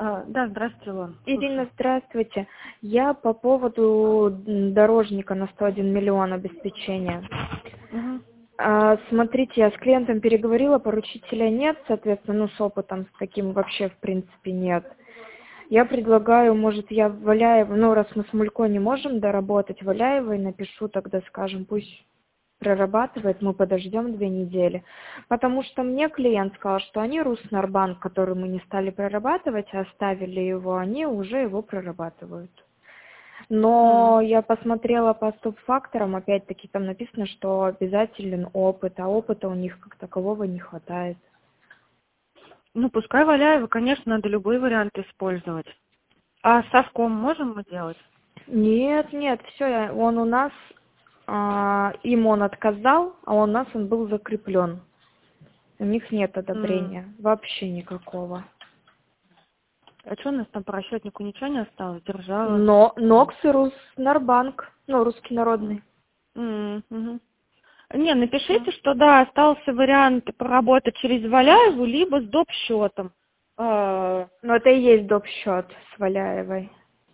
Да, здравствуйте, Илон. Ирина, здравствуйте. Я по поводу дорожника на 101 миллион обеспечения. Угу. Смотрите, я с клиентом переговорила, поручителя нет, соответственно, с опытом с таким вообще в принципе нет. Я предлагаю, может, я Валяеву, раз мы с Мулькой не можем доработать, Валяевой напишу тогда, скажем, пусть прорабатывает, мы подождем 2 недели. Потому что мне клиент сказал, что они Руснарбанк, который мы не стали прорабатывать, а оставили его, они уже его прорабатывают. Но я посмотрела по стоп-факторам, опять-таки там написано, что обязателен опыт, а опыта у них как такового не хватает. Пускай Валяева, конечно, надо любые варианты использовать. А совком можем мы делать? Нет, все, он у нас, им он отказал, а у нас он был закреплен. У них нет одобрения, вообще никакого. А что у нас там по расчетнику ничего не осталось? Держала? Но НОКС и Руснарбанк, русский народный. Угу. Не, напишите, что да, остался вариант поработать через Валяеву, либо с доп. Счетом. Это и есть доп. Счет с Валяевой.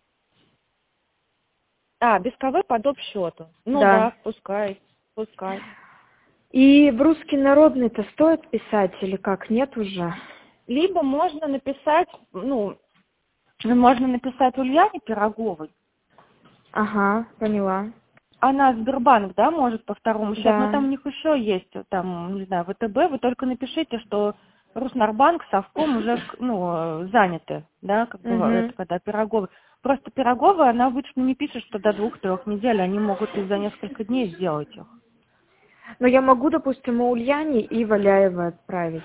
Без КВ по доп. Счету. Да. Пускай. И в русский народный-то стоит писать или как? Нет уже? Либо можно написать, Ульяне Пироговой. Ага, поняла. Она Сбербанк, да, может по второму счету, Да. но там у них еще есть, там, не знаю, ВТБ, вы только напишите, что Руснарбанк, Совком уже, заняты, да, это когда Пироговой. Просто Пирогова, она обычно не пишет, что до 2-3 недель, они могут и за несколько дней сделать их. Но я могу, допустим, у Ульяне и Валяевой отправить.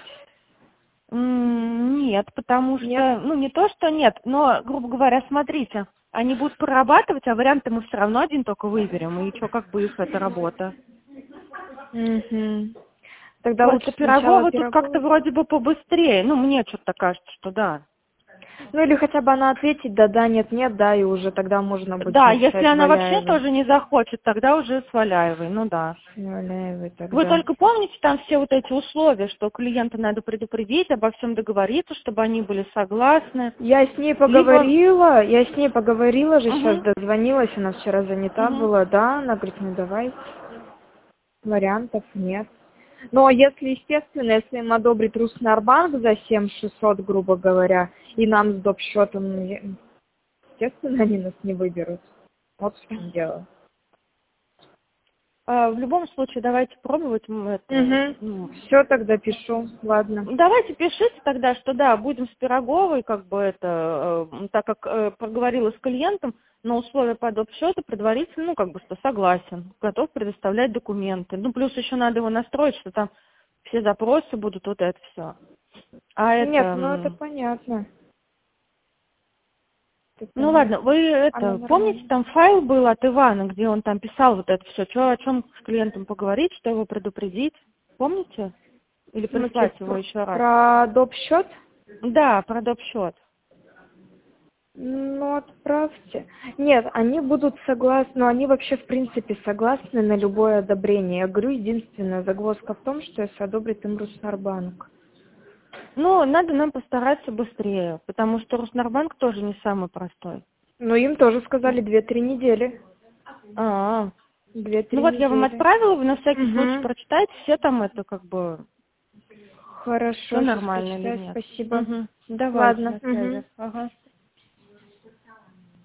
Нет, потому что, Нет? не то, что нет, но, грубо говоря, смотрите, они будут прорабатывать, а варианты мы все равно один только выберем, и что, как бы их эта работа. Тогда Просто лучше сначала Пирогова тут как-то вроде бы побыстрее, мне что-то кажется, что да. или хотя бы она ответить, да, нет, да, и уже тогда можно будет Да, написать если она вообще Валяевой. тоже не захочет, тогда уже с Валяевой, да. Валяевой тогда. Вы только помните там все вот эти условия, что клиента надо предупредить, обо всем договориться, чтобы они были согласны. Я с ней поговорила, же сейчас дозвонилась, она вчера занята была, да, она говорит, давай, вариантов нет. Но если, естественно, если им одобрит Руснарбанк за 7600, грубо говоря, и нам с доп. Счетом, естественно, они нас не выберут. Вот в чем дело. В любом случае, давайте пробовать. Все, тогда пишу, ладно. Давайте пишите тогда, что да, будем с Пироговой, так как проговорила с клиентом, на условия по доп. Счету предварительно, что согласен, готов предоставлять документы. Плюс еще надо его настроить, что там все запросы будут, вот это все. Нет, это понятно. Ладно, вы помните, там файл был от Ивана, где он там писал вот это все, о чем с клиентом поговорить, что его предупредить, помните? Или прислать его еще раз? Про доп. Счет? Да, про доп. Счет. Отправьте. Нет, они будут согласны, они вообще в принципе согласны на любое одобрение. Я говорю, единственная загвоздка в том, что если одобрит им Руснарбанк. Надо нам постараться быстрее, потому что Руснарбанк тоже не самый простой. Им тоже сказали 2-3 недели. 2-3 недели. Я вам отправила, вы на всякий случай прочитайте, все там Хорошо, все нормально или нет. спасибо. Давайте. Ладно. На связи.